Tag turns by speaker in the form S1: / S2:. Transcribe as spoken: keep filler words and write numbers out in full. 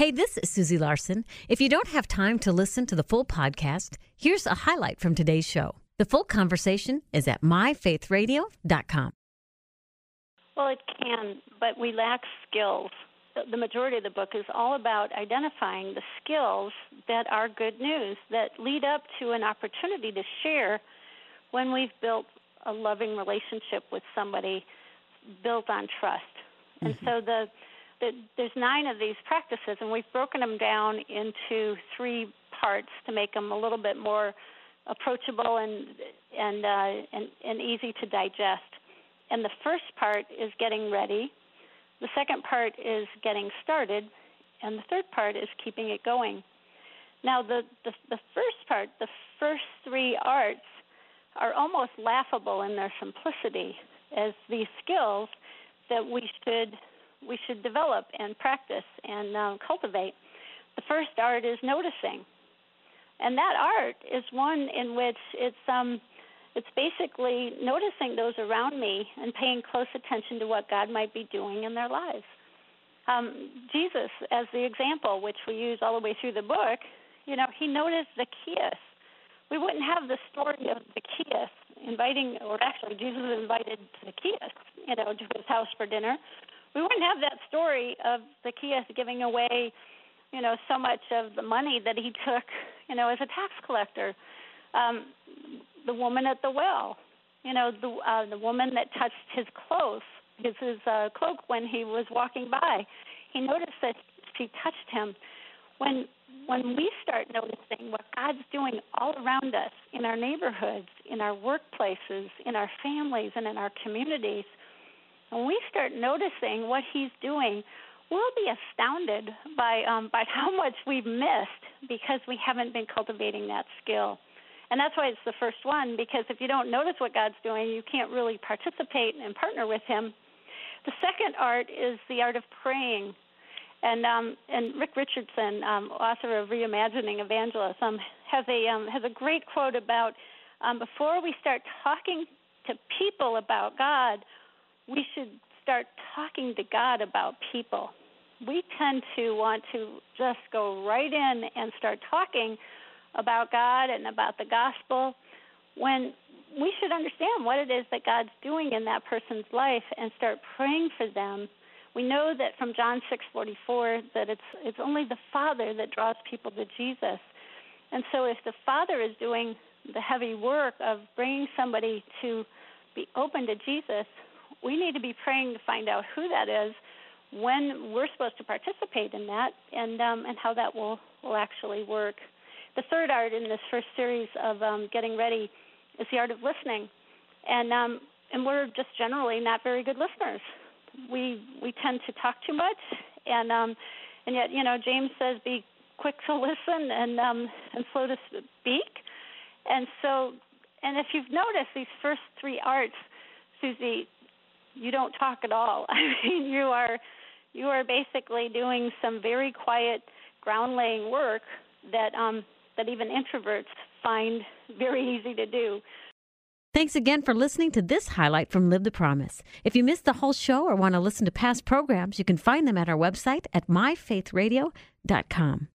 S1: Hey, this is Susie Larson. If you don't have time to listen to the full podcast, here's a highlight from today's show. The full conversation is at my faith radio dot com.
S2: Well, it can, but we lack skills. The majority of the book is all about identifying the skills that are good news, that lead up to an opportunity to share when we've built a loving relationship with somebody built on trust. Mm-hmm. And so the, the there's nine of these practices, and we've broken them down into three parts to make them a little bit more approachable and and uh, and, and easy to digest. And the first part is getting ready. The second part is getting started. And the third part is keeping it going. Now, the, the, the first part, the first three arts, are almost laughable in their simplicity as these skills that we should we should develop and practice and um, cultivate. The first art is noticing. And that art is one in which it's um it's basically noticing those around me and paying close attention to what God might be doing in their lives. Um, Jesus, as the example, which we use all the way through the book, you know, he noticed Zacchaeus. We wouldn't have the story of Zacchaeus inviting, or actually Jesus invited Zacchaeus, you know, to his house for dinner. We wouldn't have that story of Zacchaeus giving away, you know, so much of the money that he took, you know, as a tax collector. Um, the woman at the well, you know, the uh, the woman that touched his clothes, his, his uh, cloak when he was walking by. He noticed that she touched him. When when we start noticing what God's doing all around us, in our neighborhoods, in our workplaces, in our families, and in our communities, when we start noticing what he's doing, we'll be astounded by um, by how much we've missed because we haven't been cultivating that skill. And that's why it's the first one, because if you don't notice what God's doing, you can't really participate and partner with him. The second art is the art of praying. And um, and Rick Richardson, um, author of Reimagining Evangelism, has a um, has a great quote about um, before we start talking to people about God, we should start talking to God about people. We tend to want to just go right in and start talking about God and about the gospel when we should understand what it is that God's doing in that person's life and start praying for them. We know that from John six forty-four that it's it's only the Father that draws people to Jesus. And so if the Father is doing the heavy work of bringing somebody to be open to Jesus, we need to be praying to find out who that is, when we're supposed to participate in that, and um, and how that will, will actually work. The third art in this first series of um, getting ready is the art of listening. And um, and we're just generally not very good listeners. We we tend to talk too much, and um, and yet, you know, James says be quick to listen and um, and slow to speak. And so, and if you've noticed these first three arts, Susie, you don't talk at all. I mean, you are you are basically doing some very quiet ground laying work that um, that even introverts find very easy to do.
S1: Thanks again for listening to this highlight from Live the Promise. If you missed the whole show or want to listen to past programs, you can find them at our website at my faith radio dot com.